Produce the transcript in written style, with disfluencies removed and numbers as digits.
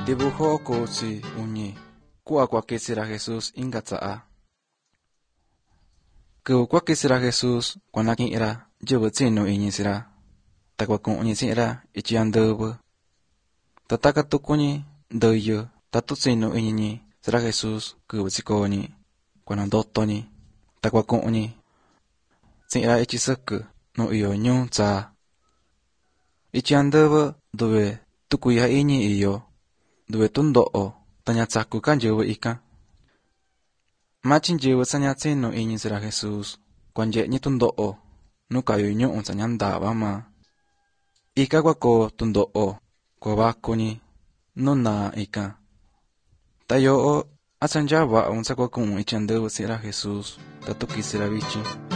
Dibujo ko si unyi. Ku'a kuakisira Jesús inga tsa'a. Ku kuakisira Jesús kuanaki'ira yubu tsinu iñisira. Takuaku'ñi si'ira ichiandubu. Tatakatukuñi nduyu tatu tsinu iñiñi sira Jesús kubutsikoni. Kuanandotoñi. Takuaku'ñi si'ira ichisɨkɨ nu iyo ñuu tsaa. Ichiandubu duve tukuya iñi iyo. Duve tundo'o tañatsaku kanyubu ikan. Machin yubu saña tsinu iñi sira Jesús kuanye'ñi tundo'o nukayo ñu'u sañandaba ma. Ika kuako tundo'o kuabakuñi nuna ikan. Tayo'o asanjaba un sakuaku'un ichiandubu sira Jesús tatukisira vichin.